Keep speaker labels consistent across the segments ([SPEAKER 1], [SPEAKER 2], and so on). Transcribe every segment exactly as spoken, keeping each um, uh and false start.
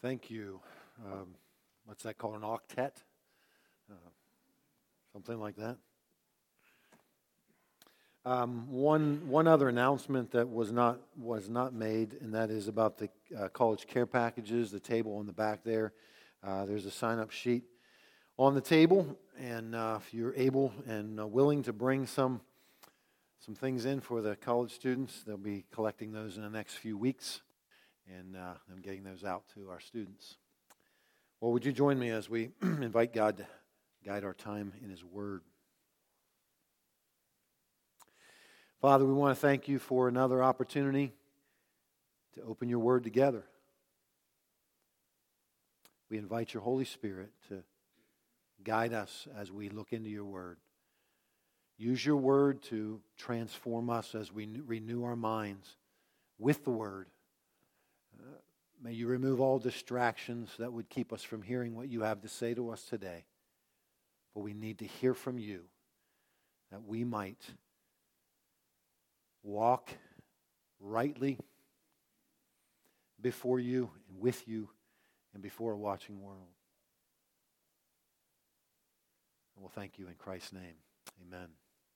[SPEAKER 1] Thank you. Um, what's that called? An octet? Uh, something like that. Um, one one other announcement that was not was not made, and that is about the uh, college care packages. The table on the back there. Uh, there's a sign-up sheet on the table, and uh, if you're able and uh, willing to bring some some things in for the college students, they'll be collecting those in the next few weeks, and uh, I'm getting those out to our students. Well, would you join me as we invite God to guide our time in His Word? Father, we want to thank you for another opportunity to open your Word together. We invite your Holy Spirit to guide us as we look into your Word. Use your Word to transform us as we renew our minds with the Word. Uh, may you remove all distractions that would keep us from hearing what you have to say to us today. For we need to hear from you, that we might walk rightly before you and with you and before a watching world. And we'll thank you in Christ's name. Amen.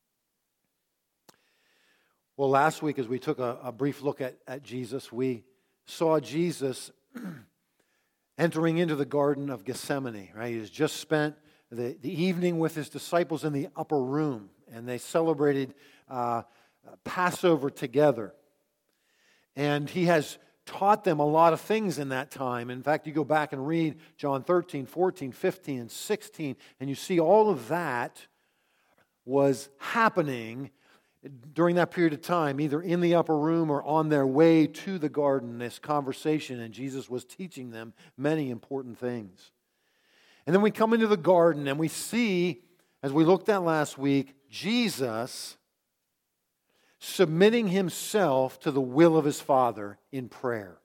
[SPEAKER 1] Well, last week as we took a, a brief look at, at Jesus, we saw Jesus entering into the Garden of Gethsemane. Right? He has just spent the, the evening with his disciples in the upper room, and they celebrated uh, Passover together. And he has taught them a lot of things in that time. In fact, you go back and read John thirteen, fourteen, fifteen, and sixteen, and you see all of that was happening during that period of time, either in the upper room or on their way to the garden, this conversation, and Jesus was teaching them many important things. And then we come into the garden and we see, as we looked at last week, Jesus submitting himself to the will of his Father in prayer.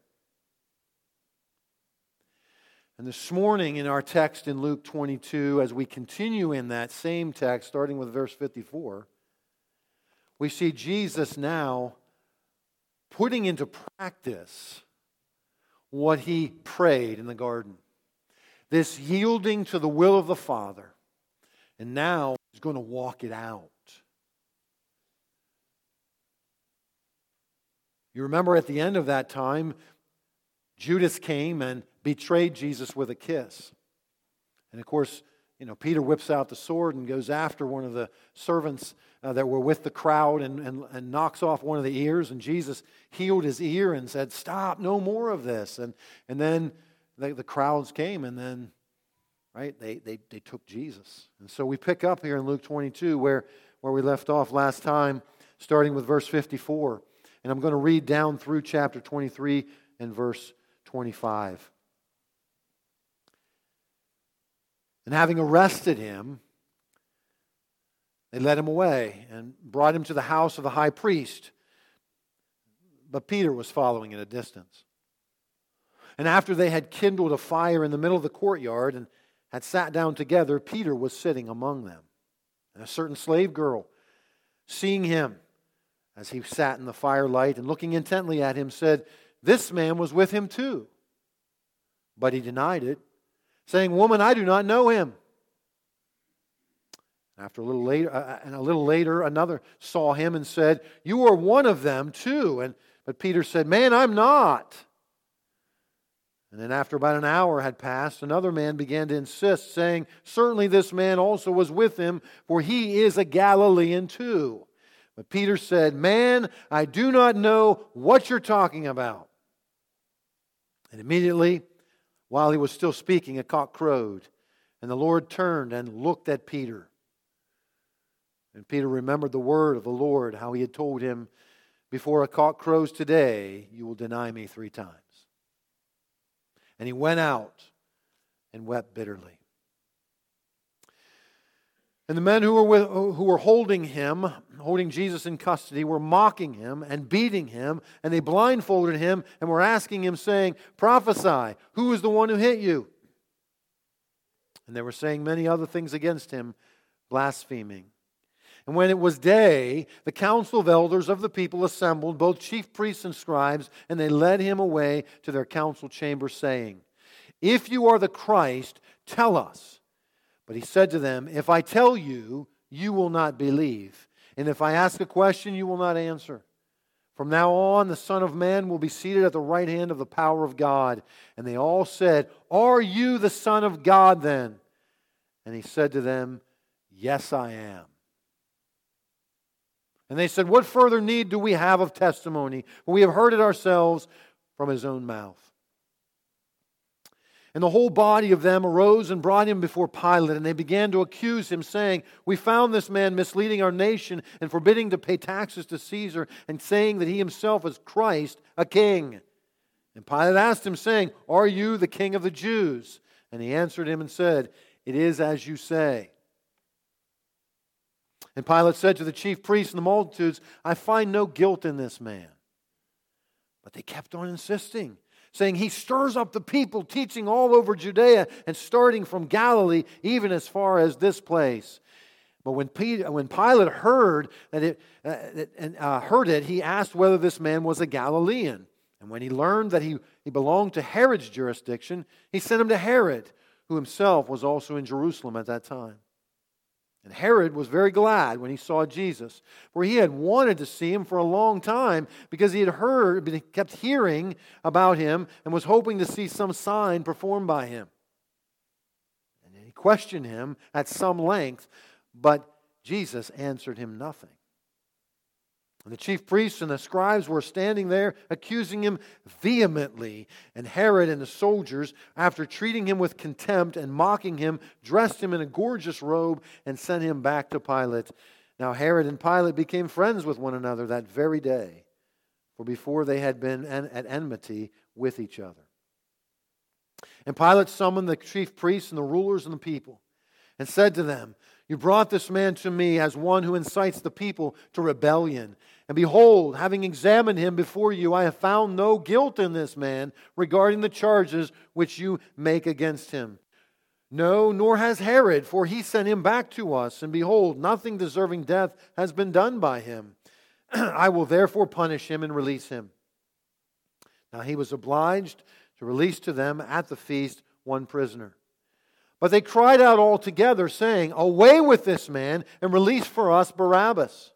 [SPEAKER 1] And this morning in our text in Luke twenty-two, as we continue in that same text, starting with verse fifty-four, we see Jesus now putting into practice what he prayed in the garden. This yielding to the will of the Father. And now he's going to walk it out. You remember at the end of that time, Judas came and betrayed Jesus with a kiss. And of course, you know, Peter whips out the sword and goes after one of the servants uh, that were with the crowd and, and, and knocks off one of the ears. And Jesus healed his ear and said, "Stop, no more of this." And and then the, the crowds came and then, right, they, they, they took Jesus. And so we pick up here in Luke twenty-two where, where we left off last time, starting with verse fifty-four. And I'm going to read down through chapter twenty-three and verse twenty-five. And having arrested him, they led him away and brought him to the house of the high priest. But Peter was following at a distance. And after they had kindled a fire in the middle of the courtyard and had sat down together, Peter was sitting among them. And a certain slave girl, seeing him as he sat in the firelight and looking intently at him, said, "This man was with him too." But he denied it, saying, "Woman, I do not know him." After a little later, uh, and a little later, another saw him and said, "You are one of them too." And but Peter said, "Man, I'm not." And then after about an hour had passed, another man began to insist, saying, "Certainly this man also was with him, for he is a Galilean too." But Peter said, "Man, I do not know what you're talking about." And immediately, while he was still speaking, a cock crowed. And the Lord turned and looked at Peter. And Peter remembered the word of the Lord, how he had told him, "Before a cock crows today, you will deny me three times." And he went out and wept bitterly. And the men who were with, who were holding him, holding Jesus in custody, were mocking him and beating him, and they blindfolded him and were asking him, saying, "Prophesy, who is the one who hit you?" And they were saying many other things against him, blaspheming. And when it was day, the council of elders of the people assembled, both chief priests and scribes, and they led him away to their council chamber, saying, If you are the Christ, tell us. But he said to them, if I tell you, you will not believe. And if I ask a question, you will not answer. From now on, the Son of Man will be seated at the right hand of the power of God. And they all said, are you the Son of God then? And he said to them, yes, I am. And they said, what further need do we have of testimony? For we have heard it ourselves from his own mouth. And the whole body of them arose and brought him before Pilate, and they began to accuse him, saying, we found this man misleading our nation and forbidding to pay taxes to Caesar, and saying that he himself is Christ, a king. And Pilate asked him, saying, are you the king of the Jews? And he answered him and said, it is as you say. And Pilate said to the chief priests and the multitudes, I find no guilt in this man. But they kept on insisting, saying, he stirs up the people, teaching all over Judea and starting from Galilee, even as far as this place. But when, Peter, when Pilate heard that it, uh, and uh, heard it, he asked whether this man was a Galilean. And when he learned that he, he belonged to Herod's jurisdiction, he sent him to Herod, who himself was also in Jerusalem at that time. And Herod was very glad when he saw Jesus, for he had wanted to see him for a long time because he had heard, he kept hearing about him and was hoping to see some sign performed by him. And he questioned him at some length, but Jesus answered him nothing. And the chief priests and the scribes were standing there accusing him vehemently. And Herod and the soldiers, after treating him with contempt and mocking him, dressed him in a gorgeous robe and sent him back to Pilate. Now Herod and Pilate became friends with one another that very day, for before they had been at enmity with each other. And Pilate summoned the chief priests and the rulers and the people, and said to them, you brought this man to me as one who incites the people to rebellion. And behold, having examined him before you, I have found no guilt in this man regarding the charges which you make against him. No, nor has Herod, for he sent him back to us. And behold, nothing deserving death has been done by him. I will therefore punish him and release him. Now he was obliged to release to them at the feast one prisoner. But they cried out all together, saying, away with this man, and release for us Barabbas.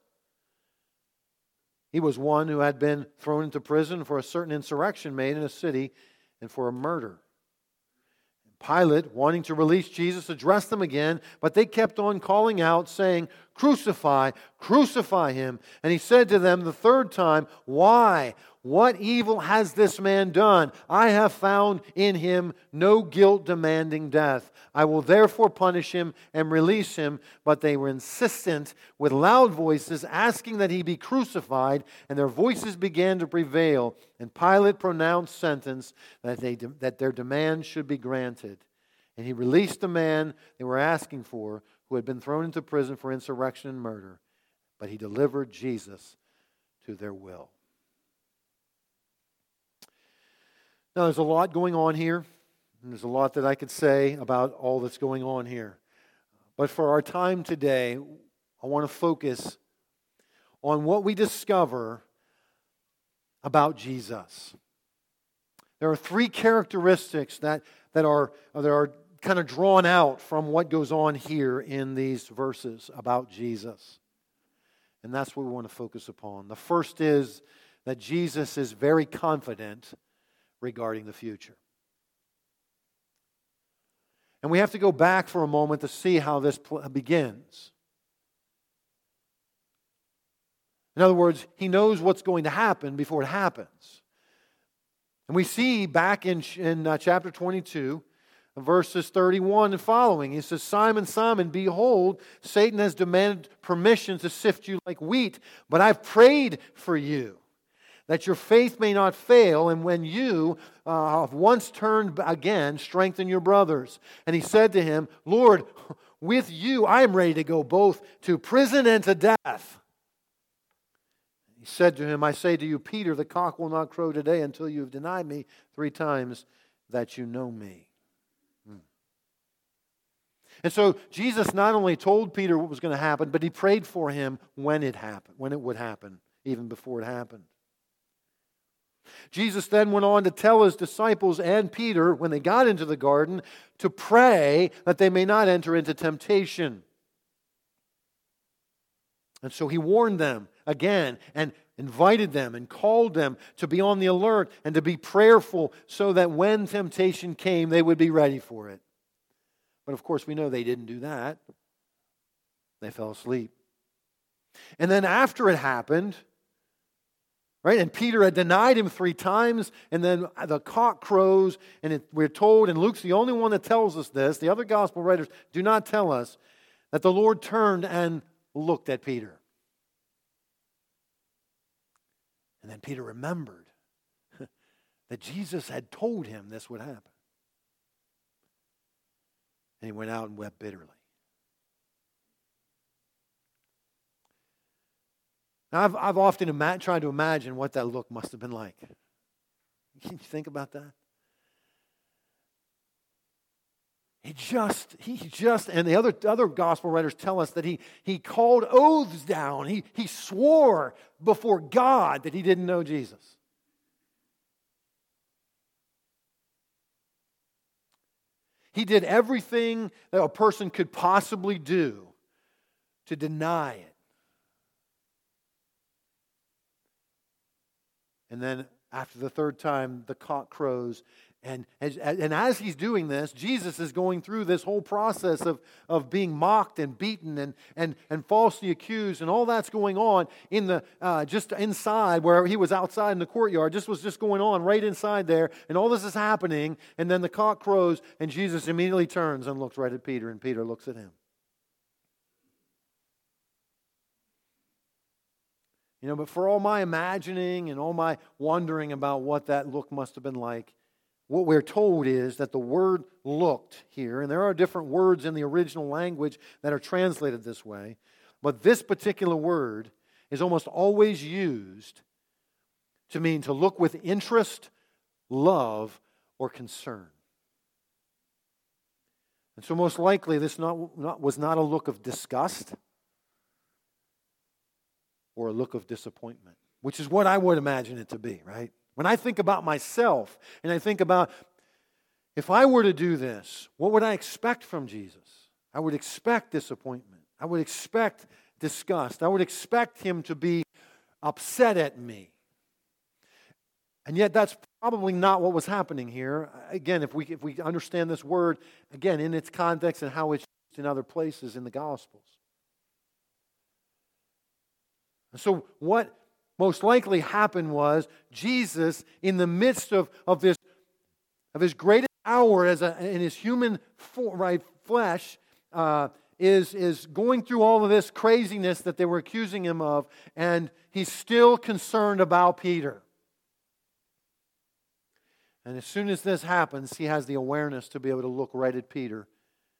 [SPEAKER 1] He was one who had been thrown into prison for a certain insurrection made in a city and for a murder. Pilate, wanting to release Jesus, addressed them again, but they kept on calling out, saying, crucify, crucify him. And he said to them the third time, why? What evil has this man done? I have found in him no guilt demanding death. I will therefore punish him and release him. But they were insistent with loud voices, asking that he be crucified, and their voices began to prevail. And Pilate pronounced sentence that, they, that their demand should be granted. And he released the man they were asking for, who had been thrown into prison for insurrection and murder. But he delivered Jesus to their will. Now, there's a lot going on here, and there's a lot that I could say about all that's going on here. But for our time today, I want to focus on what we discover about Jesus. There are three characteristics that, that, are, that are kind of drawn out from what goes on here in these verses about Jesus. And that's what we want to focus upon. The first is that Jesus is very confident regarding the future. And we have to go back for a moment to see how this pl- begins. In other words, he knows what's going to happen before it happens. And we see back in, in uh, chapter twenty-two, verses thirty-one and following, he says, Simon, Simon, behold, Satan has demanded permission to sift you like wheat, but I've prayed for you, that your faith may not fail, and when you uh, have once turned again, strengthen your brothers. And he said to him, Lord, with you I am ready to go both to prison and to death. He said to him, I say to you, Peter, the cock will not crow today until you have denied me three times that you know me. Hmm. And so Jesus not only told Peter what was going to happen, but he prayed for him when it happened, when it would happen, even before it happened. Jesus then went on to tell his disciples and Peter, when they got into the garden, to pray that they may not enter into temptation. And so he warned them again and invited them and called them to be on the alert and to be prayerful so that when temptation came, they would be ready for it. But of course, we know they didn't do that. They fell asleep. And then after it happened, right, and Peter had denied him three times, and then the cock crows, and it, we're told, and Luke's the only one that tells us this, the other gospel writers do not tell us, that the Lord turned and looked at Peter. And then Peter remembered that Jesus had told him this would happen. And he went out and wept bitterly. Now, I've, I've often ima- tried to imagine what that look must have been like. Can you think about that? He just, he just, and the other, other gospel writers tell us that he, he called oaths down. He, he swore before God that he didn't know Jesus. He did everything that a person could possibly do to deny it. And then after the third time, the cock crows. And as, and as he's doing this, Jesus is going through this whole process of, of being mocked and beaten and, and, and falsely accused. And all that's going on in the uh, just inside where he was outside in the courtyard. This was just going on right inside there. And all this is happening. And then the cock crows and Jesus immediately turns and looks right at Peter. And Peter looks at him. You know, but for all my imagining and all my wondering about what that look must have been like, what we're told is that the word looked here, and there are different words in the original language that are translated this way, but this particular word is almost always used to mean to look with interest, love, or concern. And so most likely this not, not, was not a look of disgust or a look of disappointment, which is what I would imagine it to be, right? When I think about myself and I think about if I were to do this, what would I expect from Jesus? I would expect disappointment. I would expect disgust. I would expect him to be upset at me. And yet that's probably not what was happening here. Again, if we if we understand this word, again, in its context and how it's used in other places in the Gospels. And so what most likely happened was Jesus, in the midst of, of this of his greatest hour as a, in his human for, right, flesh, uh, is, is going through all of this craziness that they were accusing him of, and he's still concerned about Peter. And as soon as this happens, he has the awareness to be able to look right at Peter.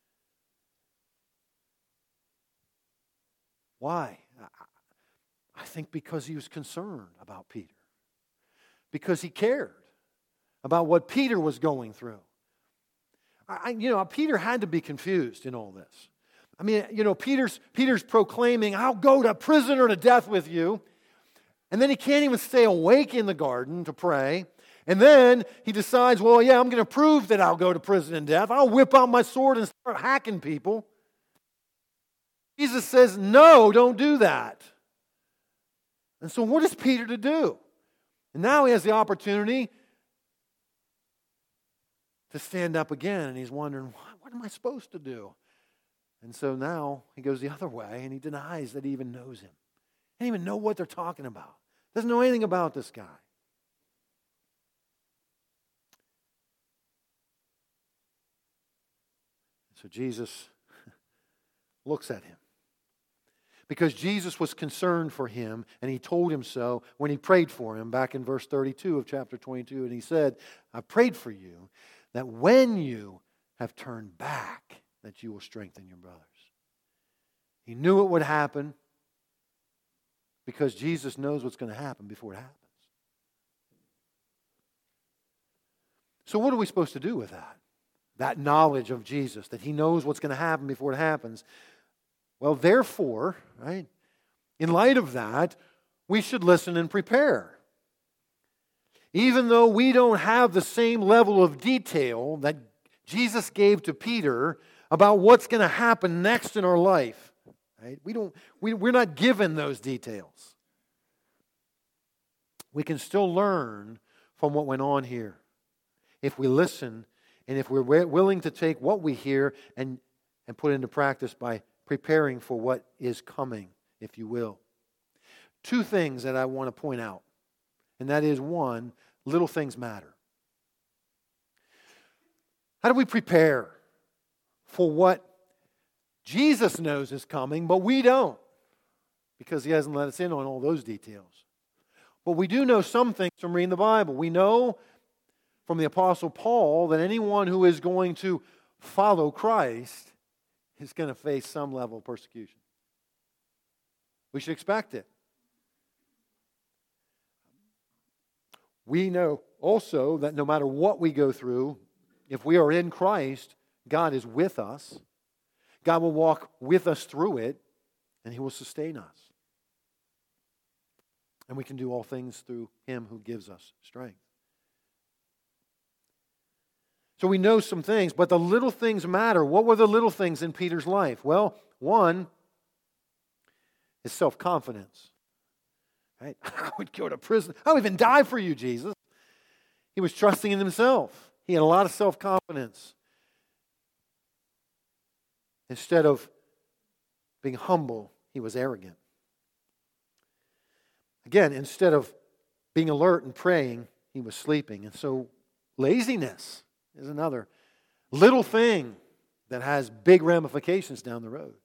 [SPEAKER 1] Why? I think because he was concerned about Peter. Because he cared about what Peter was going through. I, you know, Peter had to be confused in all this. I mean, you know, Peter's, Peter's proclaiming, I'll go to prison or to death with you. And then he can't even stay awake in the garden to pray. And then he decides, well, yeah, I'm going to prove that I'll go to prison and death. I'll whip out my sword and start hacking people. Jesus says, no, don't do that. And so what is Peter to do? And now he has the opportunity to stand up again, and he's wondering, what, what am I supposed to do? And so now he goes the other way, and he denies that he even knows him. He doesn't even know what they're talking about. Doesn't know anything about this guy. So Jesus looks at him. Because Jesus was concerned for him, and he told him so when he prayed for him back in verse thirty-two of chapter twenty-two. And he said, I prayed for you that when you have turned back, that you will strengthen your brothers. He knew it would happen because Jesus knows what's going to happen before it happens. So what are we supposed to do with that? That knowledge of Jesus, that he knows what's going to happen before it happens. Well, therefore, right, in light of that, we should listen and prepare. Even though we don't have the same level of detail that Jesus gave to Peter about what's going to happen next in our life, right? We don't, we, we're not given those details. We can still learn from what went on here if we listen and if we're willing to take what we hear and, and put it into practice by preparing for what is coming, if you will. Two things that I want to point out, and that is, one, little things matter. How do we prepare for what Jesus knows is coming, but we don't? Because He hasn't let us in on all those details. But we do know some things from reading the Bible. We know from the Apostle Paul that anyone who is going to follow Christ is going to face some level of persecution. We should expect it. We know also that no matter what we go through, if we are in Christ, God is with us. God will walk with us through it, and He will sustain us. And we can do all things through Him who gives us strength. So we know some things, but the little things matter. What were the little things in Peter's life? Well, one is self-confidence. Right? I would go to prison. I would even die for you, Jesus. He was trusting in himself. He had a lot of self-confidence. Instead of being humble, he was arrogant. Again, instead of being alert and praying, he was sleeping. And so laziness is another little thing that has big ramifications down the road.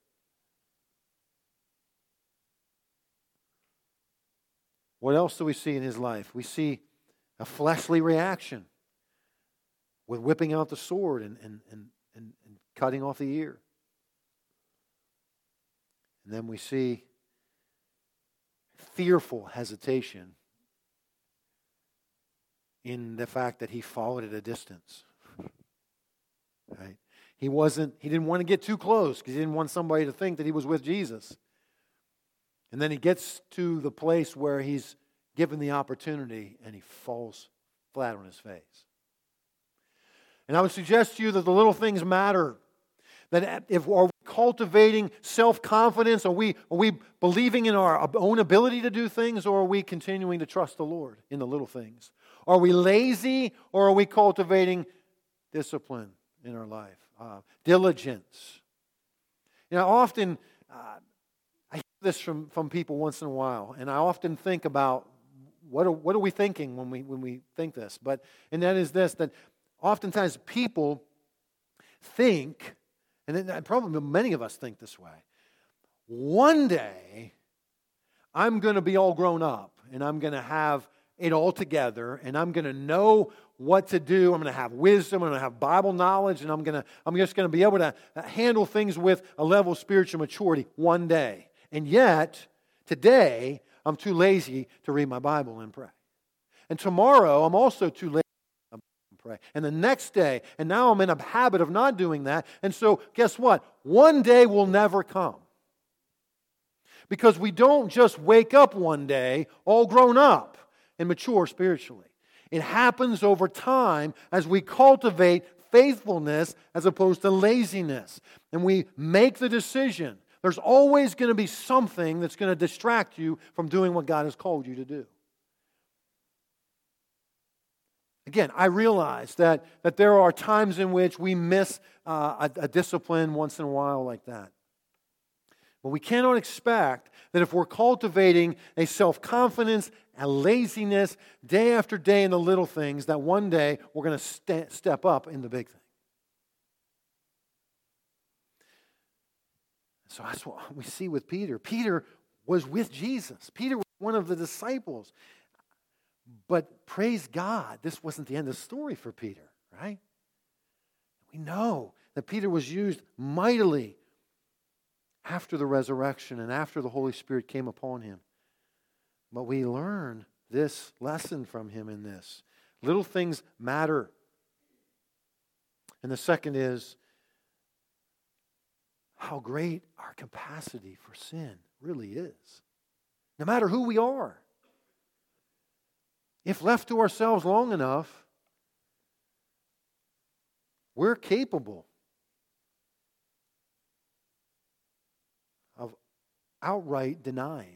[SPEAKER 1] What else do we see in his life? We see a fleshly reaction with whipping out the sword and, and, and, and, and cutting off the ear. And then we see fearful hesitation in the fact that he followed at a distance. Right? He wasn't, he didn't want to get too close because he didn't want somebody to think that he was with Jesus. And then he gets to the place where he's given the opportunity and he falls flat on his face. And I would suggest to you that the little things matter. That if are we cultivating self-confidence, are we, are we believing in our own ability to do things, or are we continuing to trust the Lord in the little things? Are we lazy, or are we cultivating discipline in our life? Uh, diligence. You know, often, uh, I hear this from, from people once in a while, and I often think about what are, what are we thinking when we when we think this? But and that is this, that oftentimes people think, and then probably many of us think this way, one day I'm going to be all grown up and I'm going to have it all together and I'm going to know what to do. I'm going to have wisdom, I'm going to have Bible knowledge, and I'm going to I'm just going to be able to handle things with a level of spiritual maturity one day. And yet, today, I'm too lazy to read my Bible and pray. And tomorrow, I'm also too lazy to pray. And the next day, and now I'm in a habit of not doing that. And so, guess what? One day will never come. Because we don't just wake up one day all grown up and mature spiritually. It happens over time as we cultivate faithfulness as opposed to laziness. And we make the decision. There's always going to be something that's going to distract you from doing what God has called you to do. Again, I realize that, that there are times in which we miss uh, a, a discipline once in a while like that. But we cannot expect that if we're cultivating a self-confidence, a laziness, day after day in the little things, that one day we're going to st- step up in the big thing. So that's what we see with Peter. Peter was with Jesus. Peter was one of the disciples. But praise God, this wasn't the end of the story for Peter, right? We know that Peter was used mightily after the resurrection and after the Holy Spirit came upon him. But we learn this lesson from him in this. Little things matter. And the second is how great our capacity for sin really is. No matter who we are. if left to ourselves long enough, we're capable of outright denying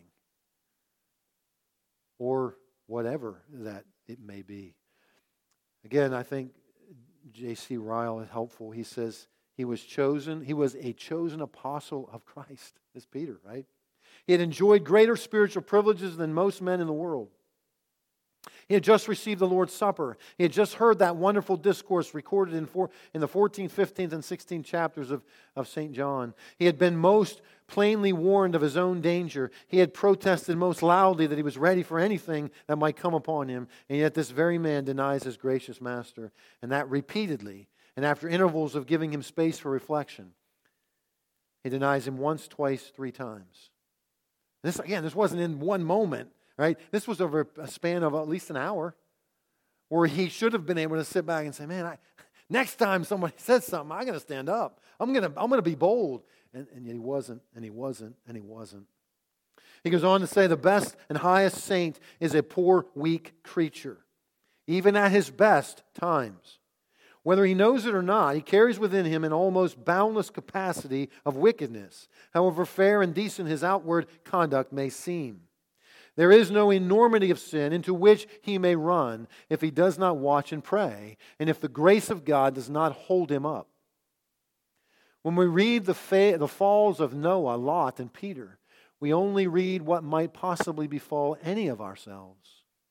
[SPEAKER 1] or whatever that it may be. Again, I think J C Ryle is helpful. He says he was chosen, he was a chosen apostle of Christ. That's Peter, right? He had enjoyed greater spiritual privileges than most men in the world. He had just received the Lord's Supper. He had just heard that wonderful discourse recorded in, four, in the fourteenth, fifteenth, and sixteenth chapters of, of Saint John. He had been most plainly warned of his own danger. He had protested most loudly that he was ready for anything that might come upon him. And yet this very man denies his gracious master. And that repeatedly, and after intervals of giving him space for reflection. He denies him once, twice, three times. This, again, this wasn't in one moment. Right? This was over a span of at least an hour where he should have been able to sit back and say, man, I, next time somebody says something, I'm going to stand up. I'm going to I'm going to be bold. And, and yet he wasn't, and he wasn't, and he wasn't. He goes on to say the best and highest saint is a poor, weak creature, even at his best times. Whether he knows it or not, he carries within him an almost boundless capacity of wickedness, however fair and decent his outward conduct may seem. There is no enormity of sin into which he may run if he does not watch and pray, and if the grace of God does not hold him up. When we read the, fa- the falls of Noah, Lot, and Peter, we only read what might possibly befall any of ourselves.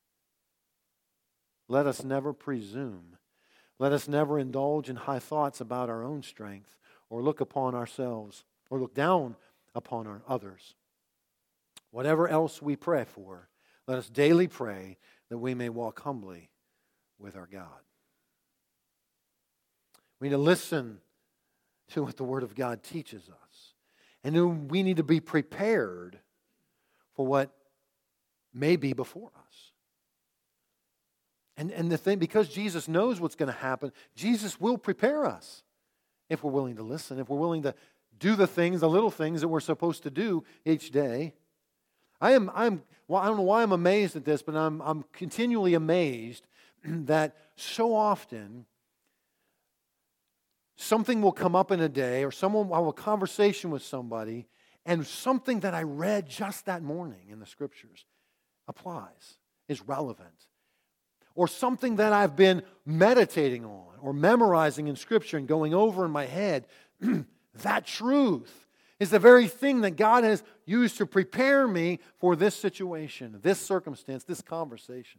[SPEAKER 1] Let us never presume. Let us never indulge in high thoughts about our own strength, or look upon ourselves, or look down upon our others. Whatever else we pray for, let us daily pray that we may walk humbly with our God. We need to listen to what the Word of God teaches us. And we need to be prepared for what may be before us. And, and the thing, because Jesus knows what's going to happen, Jesus will prepare us if we're willing to listen, if we're willing to do the things, the little things that we're supposed to do each day. I am, I'm, well, I don't know why I'm amazed at this, but I'm, I'm continually amazed that so often something will come up in a day, or someone will have a conversation with somebody, and something that I read just that morning in the Scriptures applies, is relevant. Or something that I've been meditating on or memorizing in Scripture and going over in my head, that truth is the very thing that God has used to prepare me for this situation, this circumstance, this conversation.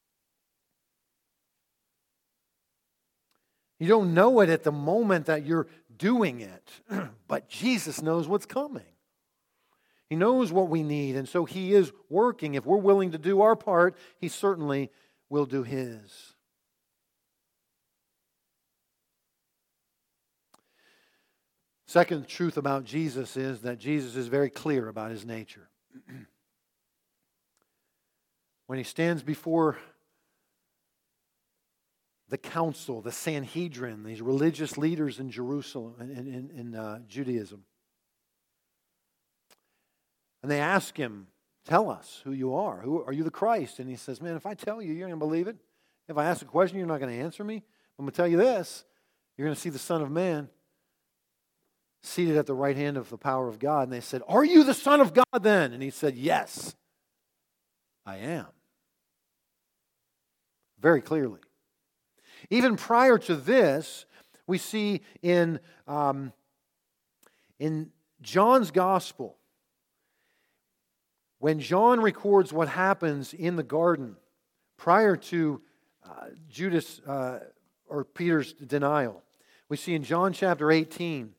[SPEAKER 1] You don't know it at the moment that you're doing it, but Jesus knows what's coming. He knows what we need, and so He is working. If we're willing to do our part, He certainly will do His. Second truth about Jesus is that Jesus is very clear about His nature. When He stands before the council, the Sanhedrin, these religious leaders in Jerusalem, in, in, in uh, Judaism, and they ask Him, tell us who you are. Who, are you the Christ? And He says, man, if I tell you, you're going to believe it. If I ask a question, you're not going to answer me. I'm going to tell you this. You're going to see the Son of Man seated at the right hand of the power of God. And they said, are you the Son of God then? And He said, yes, I am. Very clearly. Even prior to this, we see in, um, in John's Gospel, when John records what happens in the garden prior to uh, Judas uh, or Peter's denial, we see in John chapter eighteen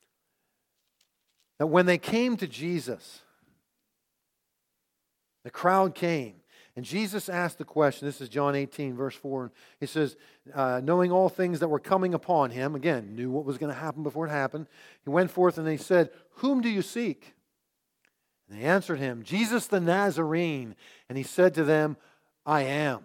[SPEAKER 1] that when they came to Jesus, the crowd came, and Jesus asked the question. This is John eighteen, verse four. He says, uh, knowing all things that were coming upon him, again, knew what was going to happen before it happened, he went forth and he said, whom do you seek? And they answered him, Jesus the Nazarene. And he said to them, I am.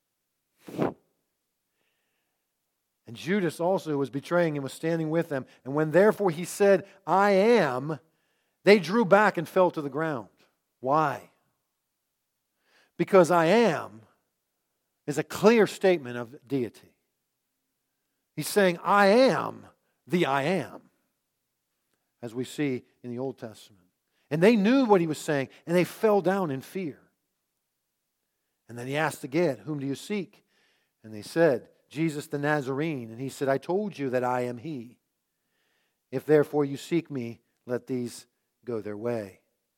[SPEAKER 1] And Judas also, who was betraying him, was standing with them. And when therefore he said, I am, they drew back and fell to the ground. Why? Because I am is a clear statement of deity. He's saying, I am the I am, as we see in the Old Testament. And they knew what he was saying, and they fell down in fear. And then he asked again, whom do you seek? And they said, Jesus the Nazarene. And he said, I told you that I am he. If therefore you seek me, let these go their way.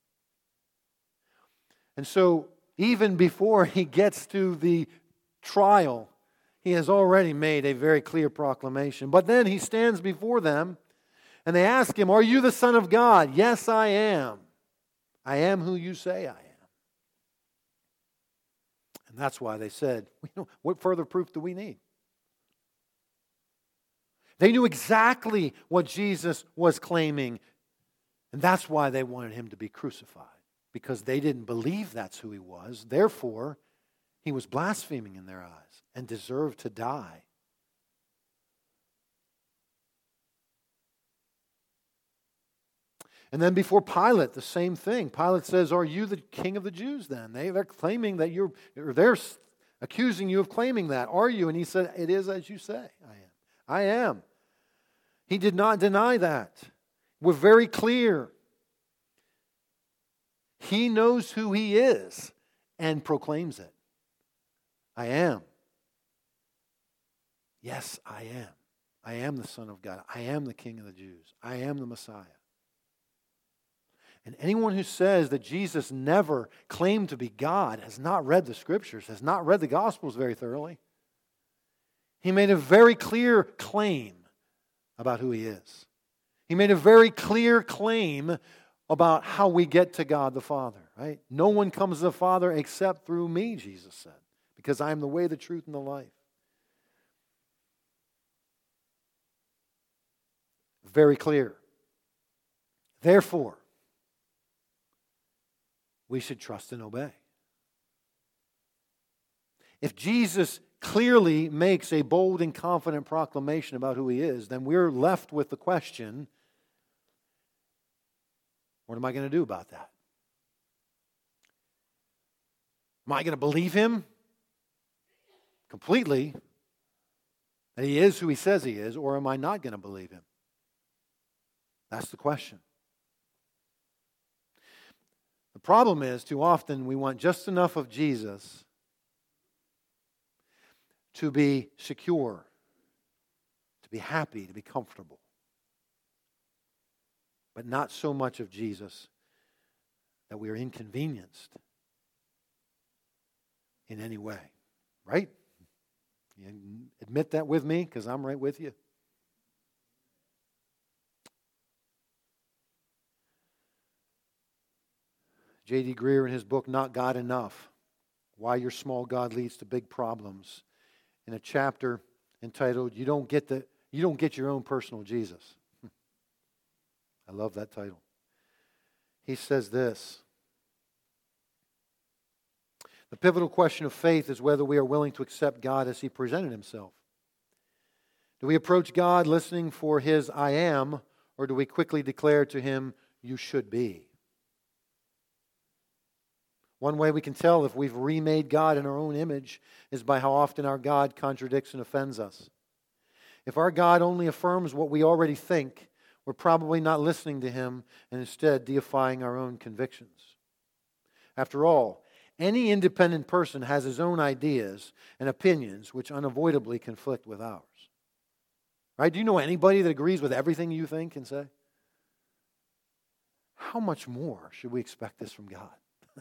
[SPEAKER 1] And so, even before he gets to the trial, he has already made a very clear proclamation. But then he stands before them, and they ask him, are you the Son of God? Yes, I am. I am who you say I am. And that's why they said, what further proof do we need? They knew exactly what Jesus was claiming, and that's why they wanted him to be crucified, because they didn't believe that's who he was. Therefore, he was blaspheming in their eyes and deserved to die. And then before Pilate, the same thing. Pilate says, are you the king of the Jews then? They, they're claiming that you're, or they're accusing you of claiming that. Are you? And he said, it is as you say, I am. I am. He did not deny that. We're very clear. He knows who he is and proclaims it. I am. Yes, I am. I am the Son of God. I am the King of the Jews. I am the Messiah. And anyone who says that Jesus never claimed to be God has not read the Scriptures, has not read the Gospels very thoroughly. He made a very clear claim about who he is. He made a very clear claim about how we get to God the Father, right? No one comes to the Father except through me, Jesus said, because I am the way, the truth, and the life. Very clear. Therefore, we should trust and obey. If Jesus clearly makes a bold and confident proclamation about who he is, then we're left with the question, what am I going to do about that? Am I going to believe him completely, that he is who he says he is, or am I not going to believe him? That's the question. The problem is, too often we want just enough of Jesus to be secure, to be happy, to be comfortable. But not so much of Jesus that we are inconvenienced in any way. Right? You admit that with me, because I'm right with you. J D Greear, in his book, Not God Enough, Why Your Small God Leads to Big Problems, in a chapter entitled, You Don't Get the, You Don't Get Your Own Personal Jesus. I love that title. He says this: the pivotal question of faith is whether we are willing to accept God as he presented himself. Do we approach God listening for his I am, or do we quickly declare to him, you should be? One way we can tell if we've remade God in our own image is by how often our God contradicts and offends us. If our God only affirms what we already think, we're probably not listening to him and instead deifying our own convictions. After all, any independent person has his own ideas and opinions which unavoidably conflict with ours. Right? Do you know anybody that agrees with everything you think and say? How much more should we expect this from God?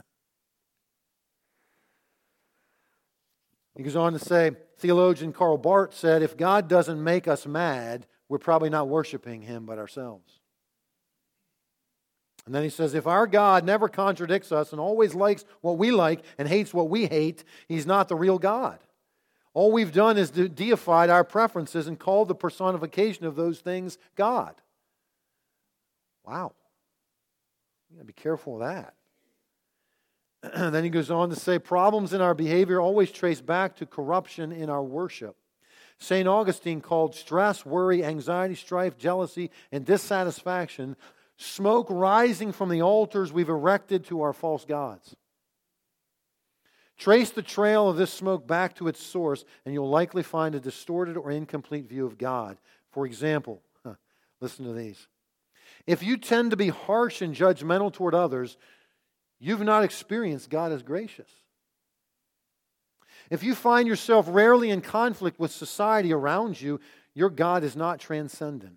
[SPEAKER 1] He goes on to say, theologian Karl Barth said, if God doesn't make us mad, we're probably not worshiping him but ourselves. And then he says, if our God never contradicts us and always likes what we like and hates what we hate, he's not the real God. All we've done is de- deified our preferences and called the personification of those things God. Wow. You gotta be careful of that. And then he goes on to say, problems in our behavior always trace back to corruption in our worship. Saint Augustine called stress, worry, anxiety, strife, jealousy, and dissatisfaction smoke rising from the altars we've erected to our false gods. Trace the trail of this smoke back to its source, and you'll likely find a distorted or incomplete view of God. For example, huh, listen to these. If you tend to be harsh and judgmental toward others, you've not experienced God as gracious. If you find yourself rarely in conflict with society around you, your God is not transcendent.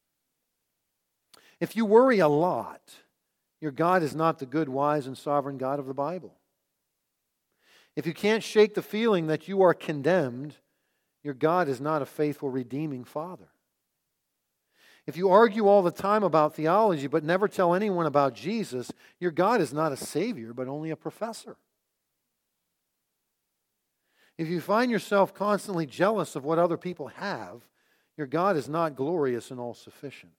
[SPEAKER 1] If you worry a lot, your God is not the good, wise, and sovereign God of the Bible. If you can't shake the feeling that you are condemned, your God is not a faithful, redeeming Father. If you argue all the time about theology but never tell anyone about Jesus, your God is not a Savior but only a professor. If you find yourself constantly jealous of what other people have, your God is not glorious and all-sufficient.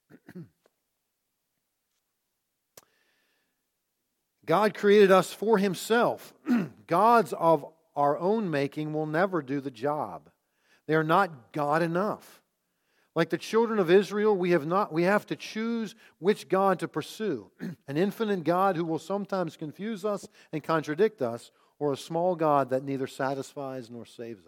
[SPEAKER 1] God created us for Himself. Gods of our own making will never do the job. They are not God enough. Like the children of Israel, we have not we have to choose which God to pursue. An infinite God who will sometimes confuse us and contradict us, or a small God that neither satisfies nor saves us.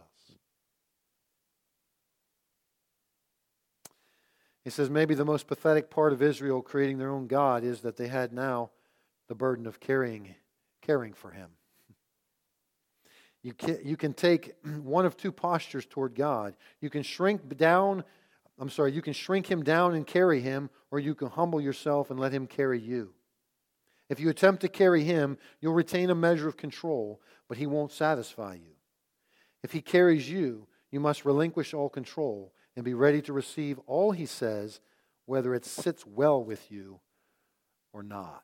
[SPEAKER 1] He says maybe the most pathetic part of Israel creating their own God is that they had now the burden of carrying, caring for Him. You can, you can take one of two postures toward God. You can shrink down, I'm sorry, you can shrink Him down and carry Him, or you can humble yourself and let Him carry you. If you attempt to carry Him, you'll retain a measure of control, but He won't satisfy you. If He carries you, you must relinquish all control and be ready to receive all He says, whether it sits well with you or not.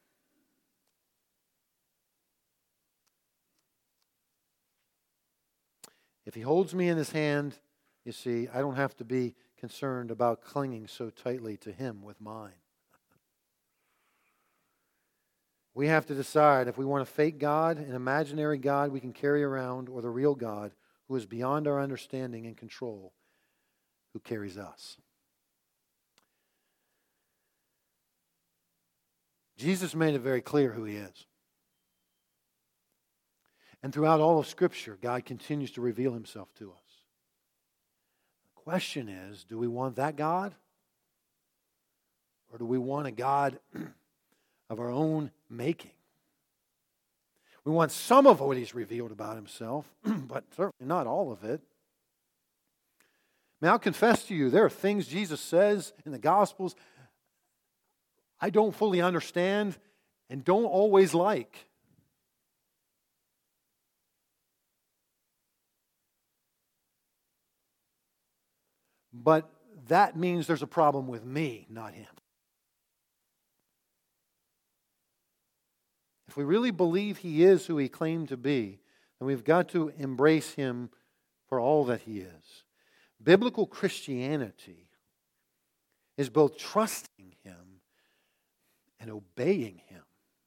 [SPEAKER 1] If He holds me in His hand, you see, I don't have to be concerned about clinging so tightly to Him with mine. We have to decide if we want a fake God, an imaginary God we can carry around, or the real God who is beyond our understanding and control, who carries us. Jesus made it very clear who He is. And throughout all of Scripture, God continues to reveal Himself to us. The question is, do we want that God? Or do we want a God of our own making? We want some of what He's revealed about Himself, but certainly not all of it. May I confess to you, there are things Jesus says in the Gospels I don't fully understand and don't always like. But that means there's a problem with me, not Him. If we really believe He is who He claimed to be, then we've got to embrace Him for all that He is. Biblical Christianity is both trusting Him and obeying Him.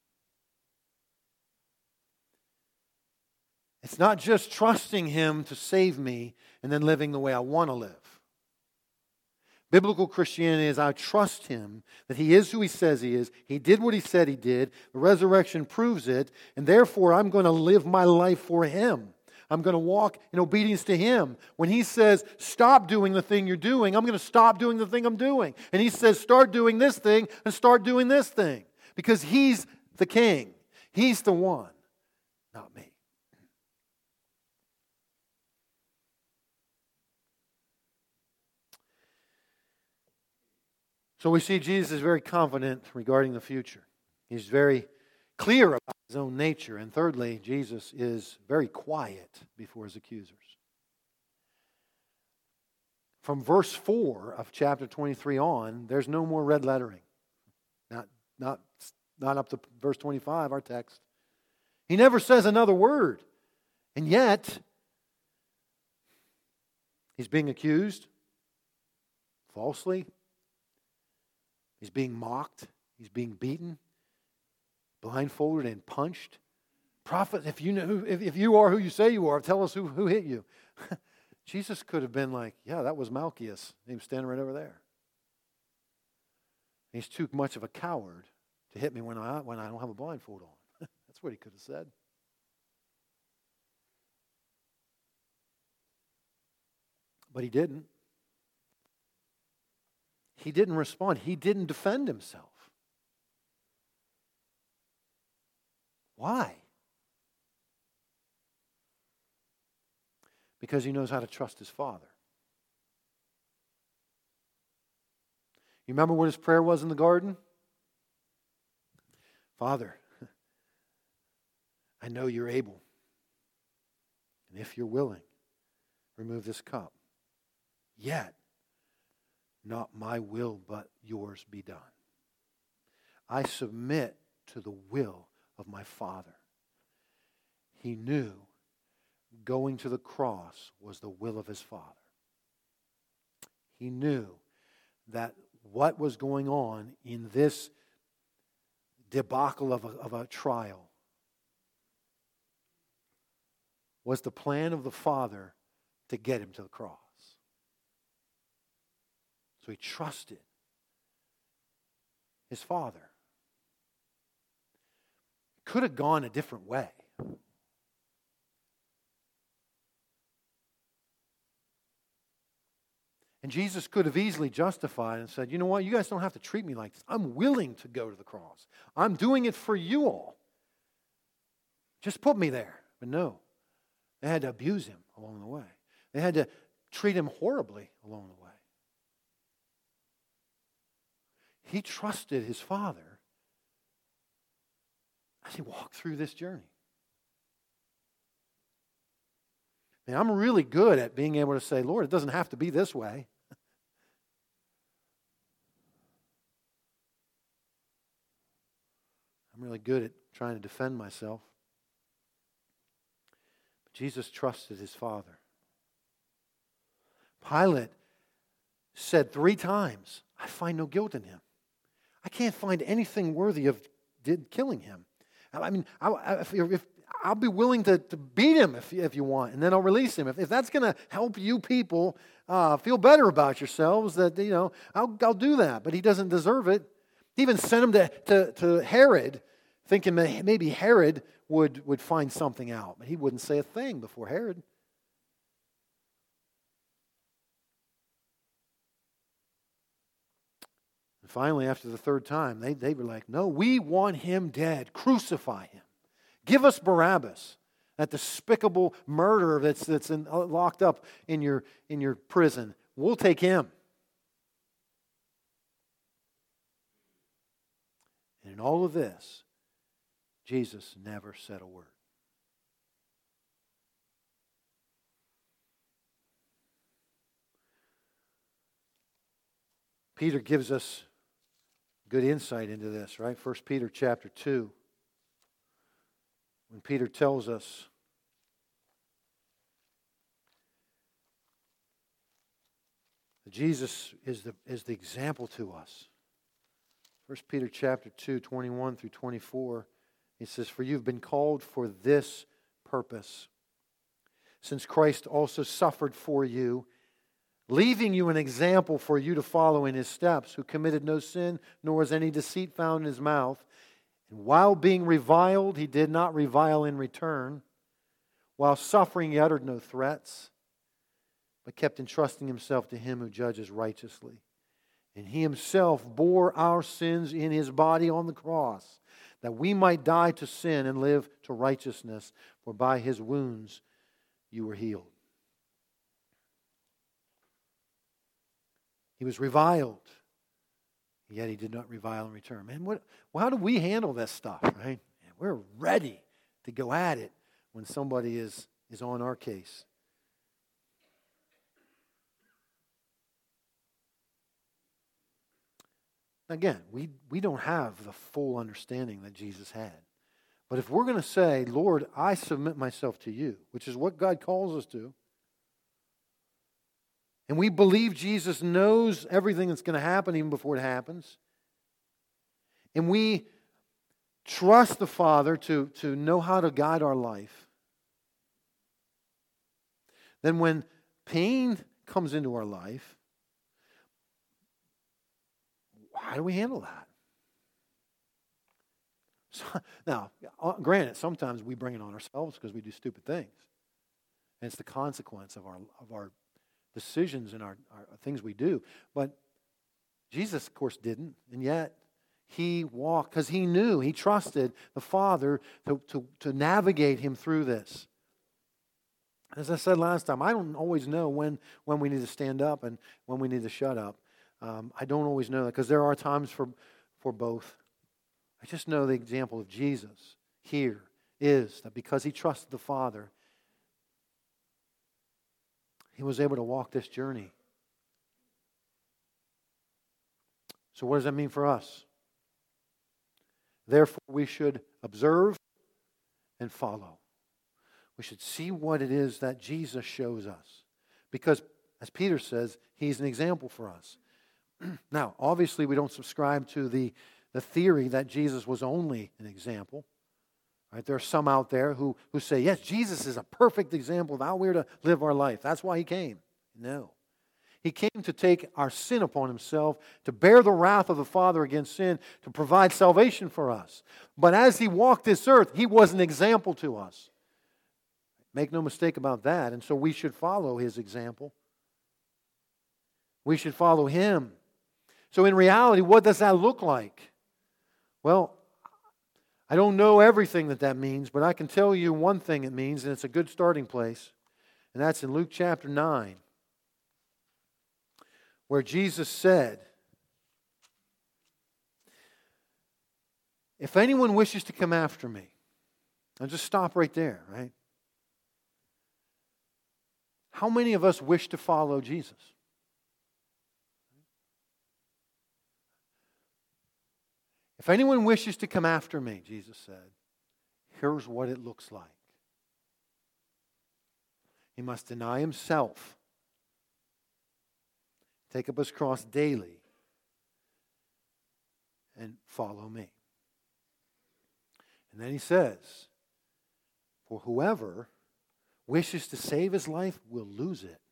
[SPEAKER 1] It's not just trusting Him to save me and then living the way I want to live. Biblical Christianity is I trust Him, that He is who He says He is. He did what He said He did. The resurrection proves it. And therefore, I'm going to live my life for Him. I'm going to walk in obedience to Him. When He says, stop doing the thing you're doing, I'm going to stop doing the thing I'm doing. And He says, start doing this thing and start doing this thing. Because He's the King. He's the one, not me. So we see Jesus is very confident regarding the future. He's very clear about His own nature. And thirdly, Jesus is very quiet before His accusers. From verse four of chapter twenty-three on, there's no more red lettering. Not, not, not up to verse twenty-five, our text. He never says another word. And yet, He's being accused falsely. He's being mocked. He's being beaten, blindfolded and punched. Prophet, if you know, if, if you are who you say you are, tell us who, who hit you. Jesus could have been like, yeah, that was Malchus. He was standing right over there. He's too much of a coward to hit me when I when I don't have a blindfold on. That's what he could have said. But he didn't. He didn't respond. He didn't defend himself. Why? Because he knows how to trust his Father. You remember what his prayer was in the garden? Father, I know you're able. And if you're willing, remove this cup. Yet, not my will, but yours be done. I submit to the will of my Father. He knew going to the cross was the will of his Father. He knew that what was going on in this debacle of a, of a trial was the plan of the Father to get him to the cross. So he trusted his Father. Could have gone a different way. And Jesus could have easily justified and said, you know what, you guys don't have to treat me like this. I'm willing to go to the cross. I'm doing it for you all. Just put me there. But no, they had to abuse him along the way. They had to treat him horribly along the way. He trusted his Father as he walked through this journey. And I'm really good at being able to say, Lord, it doesn't have to be this way. I'm really good at trying to defend myself. But Jesus trusted his Father. Pilate said three times, I find no guilt in him. I can't find anything worthy of did killing him. I mean, I, I, if, if I'll be willing to, to beat him if, if you want, and then I'll release him. If, if that's going to help you people uh, feel better about yourselves, that, you know, I'll, I'll do that. But he doesn't deserve it. He even sent him to, to, to Herod, thinking maybe Herod would, would find something out. But he wouldn't say a thing before Herod. And finally, after the third time, they, they were like, no, we want him dead. Crucify him. Give us Barabbas, that despicable murderer that's, that's in, uh, locked up in your, in your prison. We'll take him. And in all of this, Jesus never said a word. Peter gives us good insight into this, right? First Peter chapter two. When Peter tells us that Jesus is the, is the example to us. First Peter chapter two, twenty-one through twenty-four, he says, for you've been called for this purpose, since Christ also suffered for you, leaving you an example for you to follow in his steps, who committed no sin, nor was any deceit found in his mouth. And while being reviled, he did not revile in return. While suffering, he uttered no threats, but kept entrusting himself to him who judges righteously. And he himself bore our sins in his body on the cross, that we might die to sin and live to righteousness, for by his wounds you were healed. He was reviled, yet he did not revile in return. Man, what, well, how do we handle this stuff, right? We're ready to go at it when somebody is, is on our case. Again, we, we don't have the full understanding that Jesus had. But if we're going to say, Lord, I submit myself to you, which is what God calls us to, and we believe Jesus knows everything that's going to happen even before it happens, and we trust the Father to, to know how to guide our life, then when pain comes into our life, how do we handle that? So, now, granted, sometimes we bring it on ourselves because we do stupid things. And it's the consequence of our, of our decisions and our, our things we do. But Jesus, of course, didn't. And yet, he walked because he knew, he trusted the Father to, to, to navigate him through this. As I said last time, I don't always know when, when we need to stand up and when we need to shut up. Um, I don't always know that because there are times for, for both. I just know the example of Jesus here is that because he trusted the Father, he was able to walk this journey. So what does that mean for us? Therefore, we should observe and follow. We should see what it is that Jesus shows us. Because, as Peter says, he's an example for us. Now, obviously, we don't subscribe to the, the theory that Jesus was only an example. Right? There are some out there who, who say, yes, Jesus is a perfect example of how we're to live our life. That's why he came. No. He came to take our sin upon himself, to bear the wrath of the Father against sin, to provide salvation for us. But as he walked this earth, he was an example to us. Make no mistake about that. And so we should follow his example. We should follow him. So in reality, what does that look like? Well, I don't know everything that that means, but I can tell you one thing it means, and it's a good starting place. And that's in Luke chapter nine, where Jesus said, if anyone wishes to come after me, I'll just stop right there, right? How many of us wish to follow Jesus? If anyone wishes to come after me, Jesus said, here's what it looks like. He must deny himself, take up his cross daily, and follow me. And then he says, for whoever wishes to save his life will lose it.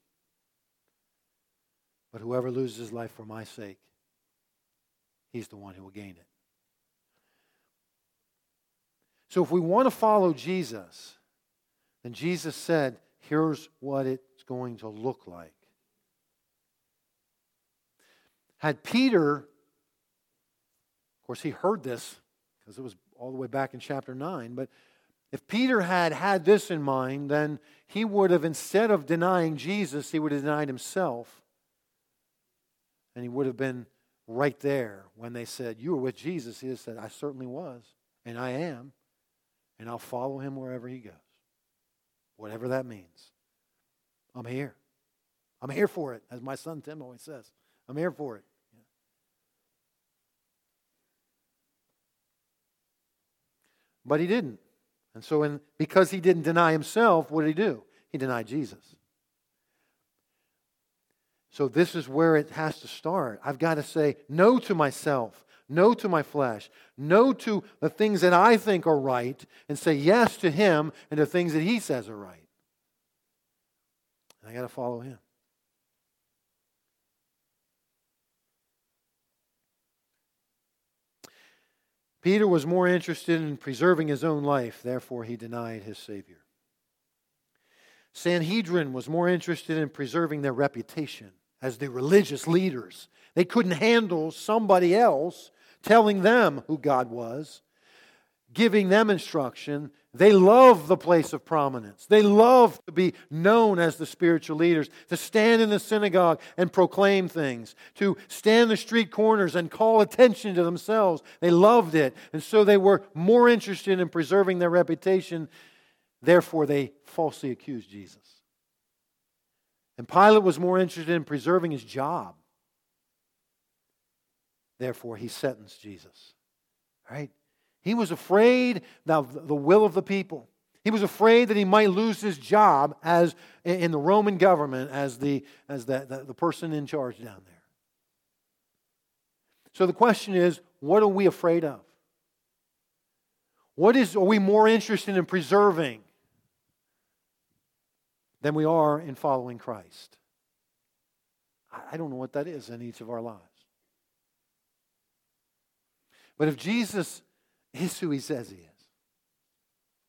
[SPEAKER 1] But whoever loses his life for my sake, he's the one who will gain it. So if we want to follow Jesus, then Jesus said, here's what it's going to look like. Had Peter, of course he heard this, because it was all the way back in chapter nine, but if Peter had had this in mind, then he would have, instead of denying Jesus, he would have denied himself. And he would have been right there when they said, you were with Jesus. He just said, I certainly was, and I am, and I'll follow him wherever he goes. Whatever that means. I'm here. I'm here for it, as my son Tim always says. I'm here for it. Yeah. But he didn't. And so in, because he didn't deny himself, what did he do? He denied Jesus. So this is where it has to start. I've got to say no to myself, no to my flesh, no to the things that I think are right, and say yes to him and the things that he says are right. And I got to follow him. Peter was more interested in preserving his own life, therefore he denied his Savior. Sanhedrin was more interested in preserving their reputation as the religious leaders. They couldn't handle somebody else telling them who God was, giving them instruction. They loved the place of prominence. They loved to be known as the spiritual leaders, to stand in the synagogue and proclaim things, to stand in the street corners and call attention to themselves. They loved it. And so they were more interested in preserving their reputation. Therefore, they falsely accused Jesus. And Pilate was more interested in preserving his job. Therefore, he sentenced Jesus. Right? He was afraid of the will of the people. He was afraid that he might lose his job as in the Roman government as the as the, the, the person in charge down there. So the question is, what are we afraid of? What is are we more interested in preserving than we are in following Christ? I don't know what that is in each of our lives. But if Jesus is who he says he is,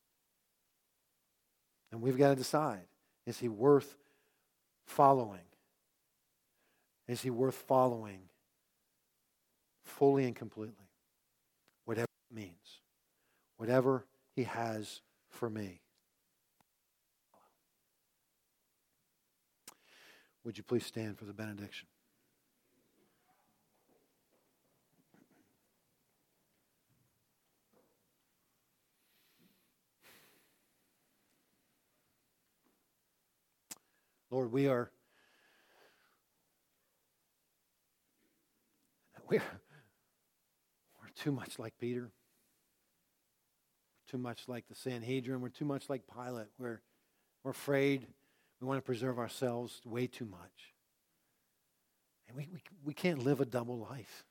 [SPEAKER 1] and we've got to decide, is he worth following Is he worth following fully and completely? Whatever it means. Whatever he has for me. Would you please stand for the benediction? Lord, we are we're, we're too much like Peter. We're too much like the Sanhedrin. We're too much like Pilate. We're, we're afraid. We want to preserve ourselves way too much. And we, we, we can't live a double life.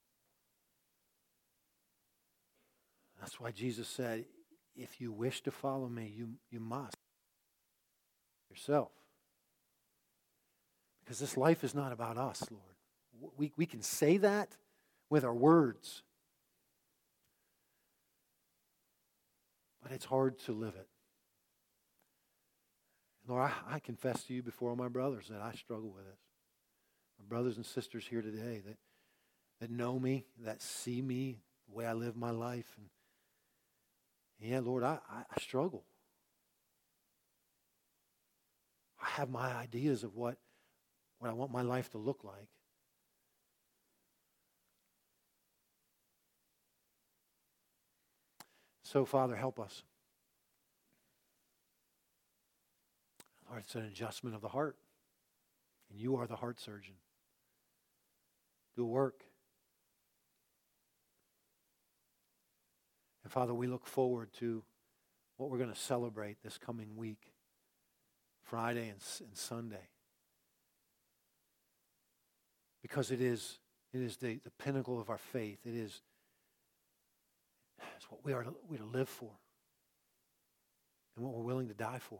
[SPEAKER 1] That's why Jesus said, if you wish to follow me, you, you must yourself. Because this life is not about us, Lord. We, we can say that with our words. But it's hard to live it. Lord, I, I confess to you before all my brothers that I struggle with it. My brothers and sisters here today that, that know me, that see me, the way I live my life. And yeah, Lord, I, I, I struggle. I have my ideas of what what I want my life to look like. So, Father, help us. Lord, it's an adjustment of the heart. And you are the heart surgeon. Do a work. And Father, we look forward to what we're going to celebrate this coming week, Friday and, and Sunday. Because it is, it is the, the pinnacle of our faith. It is it's what we are to, we are to live for and what we're willing to die for.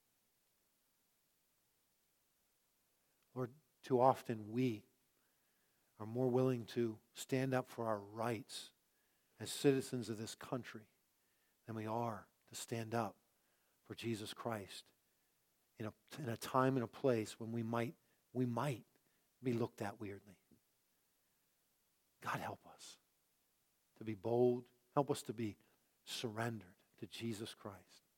[SPEAKER 1] Lord, too often we are more willing to stand up for our rights as citizens of this country than we are to stand up for Jesus Christ in a, in a time and a place when we might we might be looked at weirdly. God, help us to be bold. Help us to be surrendered to Jesus Christ.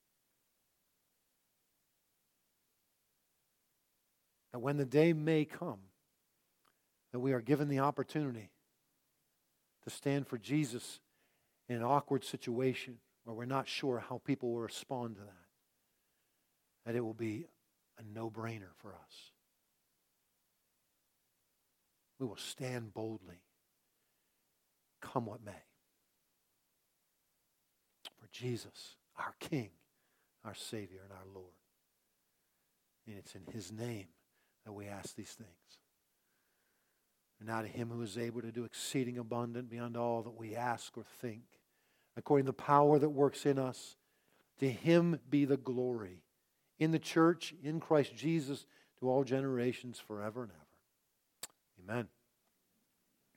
[SPEAKER 1] That when the day may come that we are given the opportunity to stand for Jesus in an awkward situation where we're not sure how people will respond to that, that it will be a no-brainer for us. We will stand boldly, come what may. For Jesus, our King, our Savior, and our Lord. And it's in His name that we ask these things. And now to Him who is able to do exceeding abundant beyond all that we ask or think, according to the power that works in us, to Him be the glory in the church, in Christ Jesus, to all generations forever and ever. Amen.